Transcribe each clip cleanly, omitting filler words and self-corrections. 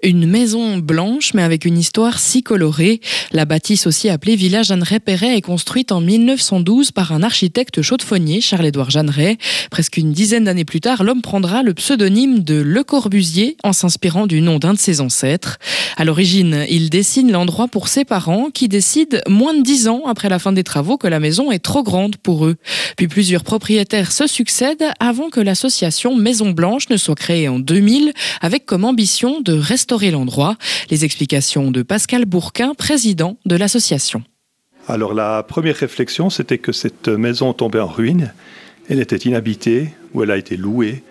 Une maison blanche, mais avec une histoire si colorée. La bâtisse, aussi appelée Villa Jeanneret-Perret, est construite en 1912 par un architecte chaudefonnier, Charles-Édouard Jeanneret. Presque une dizaine d'années plus tard, l'homme prendra le pseudonyme de Le Corbusier, en s'inspirant du nom d'un de ses ancêtres. À l'origine, il dessine l'endroit pour ses parents, qui décident, moins de 10 ans après la fin des travaux, que la maison est trop grande pour eux. Puis plusieurs propriétaires se succèdent avant que l'association Maison Blanche ne soit créée en 2000, avec comme ambition de restaurer l'endroit. Les explications de Pascal Bourquin, président de l'association. Alors la première réflexion, c'était que cette maison tombait en ruine. Elle était inhabitée, ou elle a été louée.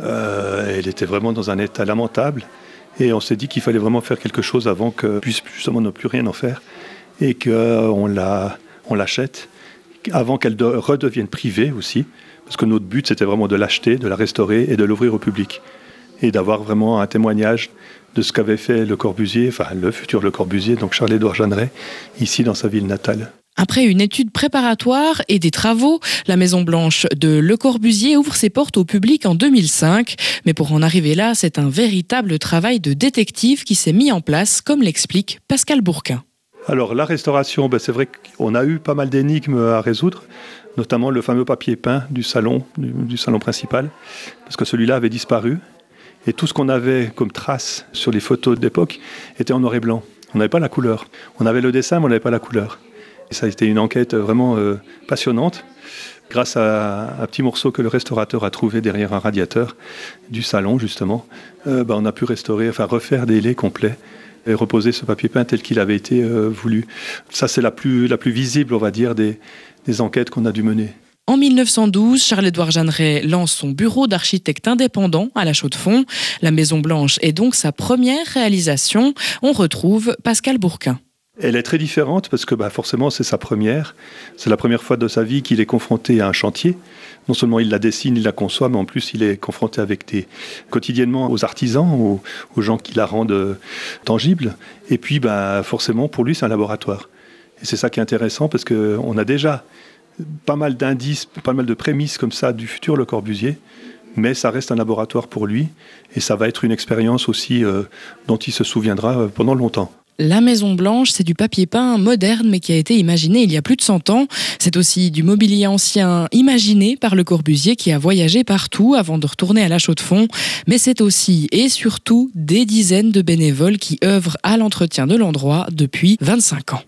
Elle était vraiment dans un état lamentable. Et on s'est dit qu'il fallait vraiment faire quelque chose avant qu'on puisse justement ne plus rien en faire. Et qu'on l'achète, avant qu'elle redevienne privée aussi. Parce que notre but, c'était vraiment de l'acheter, de la restaurer et de l'ouvrir au public. Et d'avoir vraiment un témoignage de ce qu'avait fait Le Corbusier, enfin le futur Le Corbusier, donc Charles-Édouard Jeanneret, ici dans sa ville natale. Après une étude préparatoire et des travaux, la Maison Blanche de Le Corbusier ouvre ses portes au public en 2005. Mais pour en arriver là, c'est un véritable travail de détective qui s'est mis en place, comme l'explique Pascal Bourquin. Alors la restauration, c'est vrai qu'on a eu pas mal d'énigmes à résoudre, notamment le fameux papier peint du salon principal, parce que celui-là avait disparu. Et tout ce qu'on avait comme traces sur les photos d'époque était en noir et blanc. On n'avait pas la couleur. On avait le dessin, mais on n'avait pas la couleur. Et ça a été une enquête vraiment passionnante. Grâce à un petit morceau que le restaurateur a trouvé derrière un radiateur du salon, justement, on a pu refaire des laits complets et reposer ce papier peint tel qu'il avait été voulu. Ça, c'est la plus visible, on va dire, des enquêtes qu'on a dû mener. En 1912, Charles-Édouard Jeanneret lance son bureau d'architecte indépendant à La Chaux-de-Fonds. La Maison Blanche est donc sa première réalisation. On retrouve Pascal Bourquin. Elle est très différente parce que forcément c'est sa première. C'est la première fois de sa vie qu'il est confronté à un chantier. Non seulement il la dessine, il la conçoit, mais en plus il est confronté quotidiennement aux artisans, aux gens qui la rendent tangible. Et puis forcément pour lui c'est un laboratoire. Et c'est ça qui est intéressant parce qu'on a déjà pas mal d'indices, pas mal de prémices comme ça du futur Le Corbusier, mais ça reste un laboratoire pour lui et ça va être une expérience aussi dont il se souviendra pendant longtemps. La Maison Blanche, c'est du papier peint moderne mais qui a été imaginé il y a plus de 100 ans. C'est aussi du mobilier ancien imaginé par Le Corbusier qui a voyagé partout avant de retourner à La Chaux-de-Fonds. Mais c'est aussi et surtout des dizaines de bénévoles qui œuvrent à l'entretien de l'endroit depuis 25 ans.